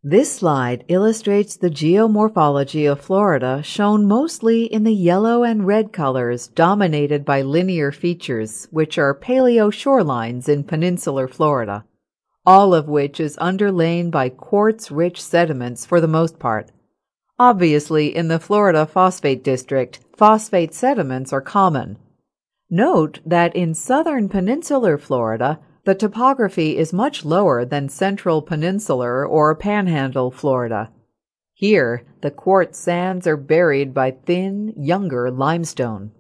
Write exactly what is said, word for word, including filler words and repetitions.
This slide illustrates the geomorphology of Florida, shown mostly in the yellow and red colors dominated by linear features, which are paleo shorelines in peninsular Florida, all of which is underlain by quartz-rich sediments for the most part. Obviously, in the Florida Phosphate District, phosphate sediments are common. Note that in southern peninsular Florida, the topography is much lower than central peninsular or panhandle Florida. Here, the quartz sands are buried by thin, younger limestone.